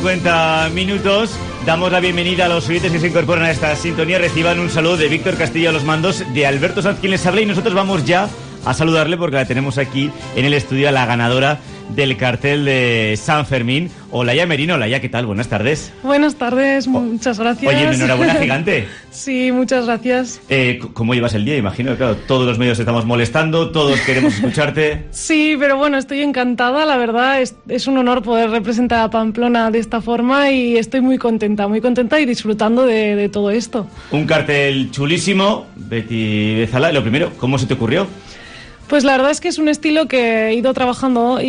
50 minutos. Damos la bienvenida a los oyentes que se incorporan a esta sintonía. Reciban un saludo de Víctor Castillo a los mandos, de Alberto Sanz quien les habla, y nosotros vamos ya a saludarle porque la tenemos aquí en el estudio a la ganadora del cartel de San Fermín, Olaya Merino. Olaya, ¿qué tal? Buenas tardes. Buenas tardes, muchas gracias. Oye, enhorabuena gigante. Sí, muchas gracias. ¿Cómo llevas el día? Imagino que, claro, todos los medios estamos molestando, todos queremos escucharte. Sí, pero bueno, estoy encantada, la verdad, es un honor poder representar a Pamplona de esta forma y estoy muy contenta y disfrutando de todo esto. Un cartel chulísimo, Betty Bezala. Lo primero, ¿cómo se te ocurrió? Pues la verdad es que es un estilo que he ido trabajando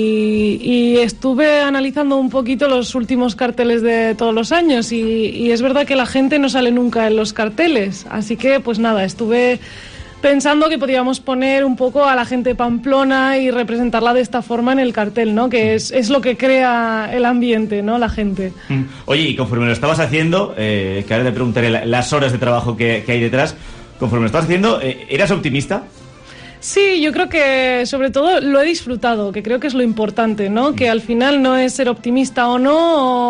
y estuve analizando un poquito los últimos carteles de todos los años y es verdad que la gente no sale nunca en los carteles, así que pues nada, estuve pensando que podíamos poner un poco a la gente de Pamplona y representarla de esta forma en el cartel, ¿no? Que es lo que crea el ambiente, ¿no? La gente. Oye, y conforme lo estabas haciendo, que ahora te preguntaré las horas de trabajo que hay detrás, conforme lo estabas haciendo, ¿eras optimista? Sí, yo creo que sobre todo lo he disfrutado, que creo que es lo importante, ¿no? Que al final no es ser optimista o no,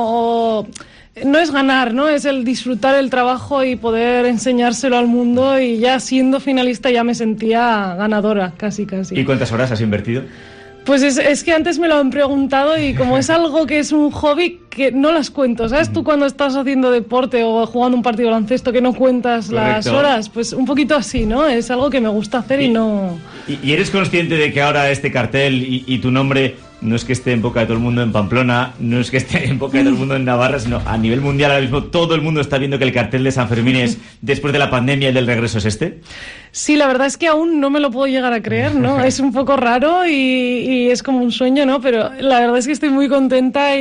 o no es ganar, ¿no? Es el disfrutar el trabajo y poder enseñárselo al mundo, y ya siendo finalista ya me sentía ganadora, casi. ¿Y cuántas horas has invertido? Pues es que antes me lo han preguntado y como es algo que es un hobby que no las cuento, ¿sabes? Tú cuando estás haciendo deporte o jugando un partido de baloncesto que no cuentas las horas, pues un poquito así, ¿no? Es algo que me gusta hacer y no... ¿Y eres consciente de que ahora este cartel y tu nombre no es que esté en boca de todo el mundo en Pamplona, no es que esté en boca de todo el mundo en Navarra, sino a nivel mundial ahora mismo todo el mundo está viendo que el cartel de San Fermín es, después de la pandemia y del regreso, es este? Sí, la verdad es que aún no me lo puedo llegar a creer, ¿no? Es un poco raro y es como un sueño, ¿no? Pero la verdad es que estoy muy contenta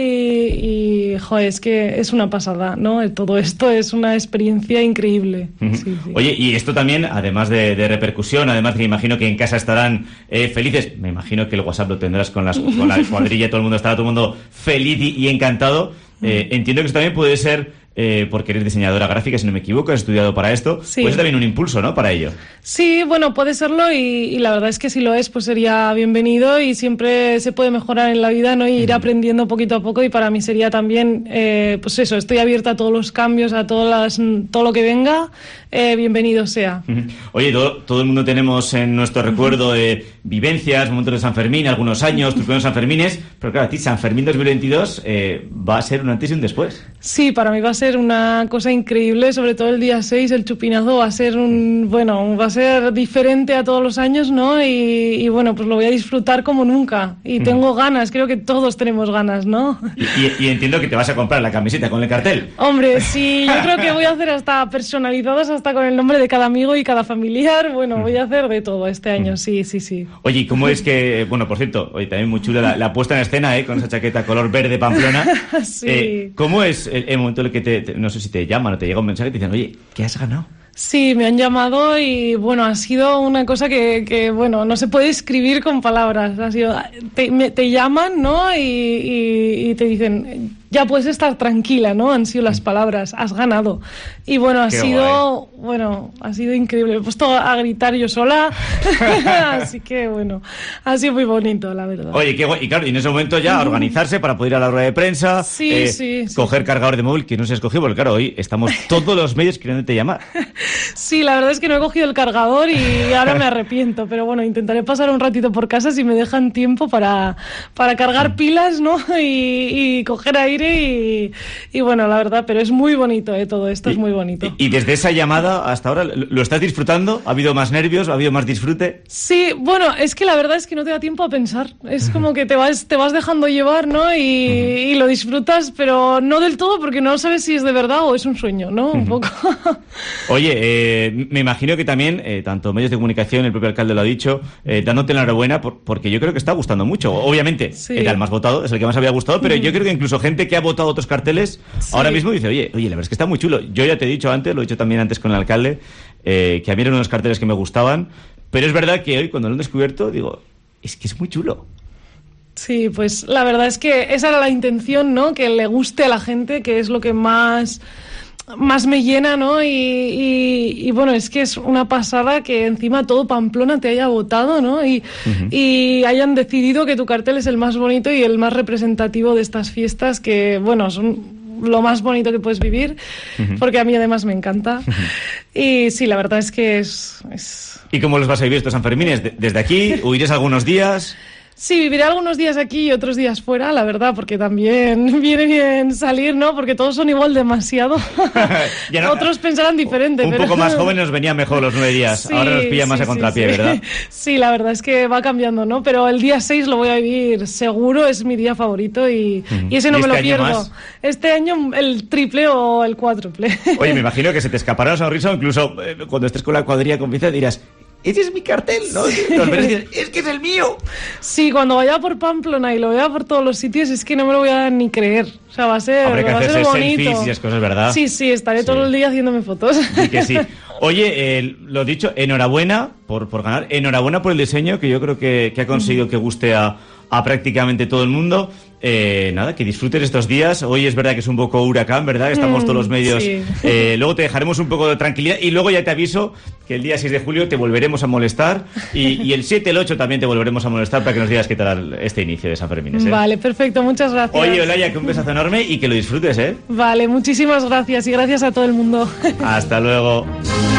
y joder, es que es una pasada, ¿no? Todo esto es una experiencia increíble. Sí. Oye, y esto también, además de repercusión, además que me imagino que en casa estarán felices, me imagino que el WhatsApp lo tendrás con la cuadrilla, todo el mundo estará feliz y encantado. Entiendo que esto también puede ser... porque eres diseñadora gráfica, si no me equivoco, has estudiado para esto, sí. Pues también un impulso, ¿no?, para ello. Sí, bueno, puede serlo y la verdad es que si lo es, pues sería bienvenido y siempre se puede mejorar en la vida, ¿no?, y ir aprendiendo poquito a poco, y para mí sería también, pues eso, estoy abierta a todos los cambios, a todo lo que venga, bienvenido sea. Oye, todo el mundo tenemos en nuestro recuerdo vivencias, momentos de San Fermín, algunos años, tus primeros Sanfermines, pero claro, a ti San Fermín 2022 va a ser un antes y un después. Sí, para mí va a ser una cosa increíble, sobre todo el día 6, el chupinazo va a ser va a ser diferente a todos los años, ¿no? Y bueno, pues lo voy a disfrutar como nunca. Y tengo ganas, creo que todos tenemos ganas, ¿no? Y entiendo que te vas a comprar la camiseta con el cartel. Hombre, sí, yo creo que voy a hacer hasta personalizadas, hasta con el nombre de cada amigo y cada familiar. Bueno, voy a hacer de todo este año, sí. Oye, ¿y cómo es que, bueno, por cierto, oye, también muy chula la puesta en escena, con esa chaqueta color verde Pamplona? Sí. ¿Cómo es el momento en el que no sé si te llaman o te llega un mensaje y te dicen, oye, ¿qué has ganado? Sí, me han llamado y bueno, ha sido una cosa que bueno, no se puede escribir con palabras. Ha sido, te llaman, ¿no? Y te dicen, ya puedes estar tranquila, ¿no? Han sido las palabras, has ganado. Y bueno, ha sido increíble. Me he puesto a gritar yo sola, así que bueno, ha sido muy bonito, la verdad. Oye, qué guay. Y claro, y en ese momento ya organizarse para poder ir a la rueda de prensa, sí. Coger cargador de móvil, que no se escogió, porque claro, hoy estamos todos los medios queriéndote llamar. Sí, la verdad es que no he cogido el cargador y ahora me arrepiento, pero bueno, intentaré pasar un ratito por casa si me dejan tiempo para cargar pilas, ¿no? Y coger aire y bueno, la verdad, pero es muy bonito, todo esto es muy bonito. Y desde esa llamada hasta ahora, ¿lo estás disfrutando? ¿Ha habido más nervios? ¿Ha habido más disfrute? Sí, bueno, es que la verdad es que no te da tiempo a pensar. Es como que te vas dejando llevar, ¿no? Y lo disfrutas, pero no del todo porque no sabes si es de verdad o es un sueño, ¿no? Un poco. Oye, me imagino que también, tanto medios de comunicación, el propio alcalde lo ha dicho, dándote la enhorabuena porque yo creo que está gustando mucho. Obviamente, sí. Era el más votado, es el que más había gustado, pero yo creo que incluso gente que ha votado otros carteles, ahora mismo dice, oye, la verdad es que está muy chulo. Yo ya te he dicho antes, lo he dicho también antes con el alcalde, que a mí eran unos carteles que me gustaban, pero es verdad que hoy cuando lo han descubierto, digo, es que es muy chulo. Sí, pues la verdad es que esa era la intención, ¿no? Que le guste a la gente, que es lo que más más me llena, ¿no? Y bueno, es que es una pasada que encima todo Pamplona te haya votado, ¿no? Y hayan decidido que tu cartel es el más bonito y el más representativo de estas fiestas que, bueno, son lo más bonito que puedes vivir, porque a mí además me encanta. Y sí, la verdad es que es... ¿Y cómo los vas a vivir estos Sanfermines? ¿Desde aquí? ¿Huirás algunos días? Sí, viviré algunos días aquí y otros días fuera, la verdad, porque también viene bien salir, ¿no? Porque todos son igual demasiado. No, otros pensarán diferente. Un poco más jóvenes nos venía mejor los 9 días. Sí, ahora nos pilla más a contrapié, ¿verdad? Sí, la verdad es que va cambiando, ¿no? Pero el día 6 lo voy a vivir seguro, es mi día favorito y ese no me lo pierdo. Más? Este año el triple o el cuádruple. Oye, me imagino que se te escapará una sonrisa, incluso cuando estés con la cuadrilla con Vicente dirás... ¡Ese es mi cartel! ¿No? ¡Es que es el mío! Sí, cuando vaya por Pamplona y lo vea por todos los sitios, es que no me lo voy a ni creer. O sea, va a ser bonito. Selfies y esas cosas, ¿verdad? Sí, estaré todo el día haciéndome fotos. Sí que sí. Oye, lo dicho, enhorabuena por ganar. Enhorabuena por el diseño, que yo creo que ha conseguido que guste a prácticamente todo el mundo. Nada, que disfrutes estos días. Hoy es verdad que es un poco huracán, ¿verdad? Estamos todos los medios. Sí. Luego te dejaremos un poco de tranquilidad y luego ya te aviso que el día 6 de julio te volveremos a molestar y el 7, el 8 también te volveremos a molestar para que nos digas qué tal este inicio de San Fermín. Vale, perfecto, muchas gracias. Oye, Olaya, que un besazo enorme y que lo disfrutes, ¿eh? Vale, muchísimas gracias y gracias a todo el mundo. Hasta luego.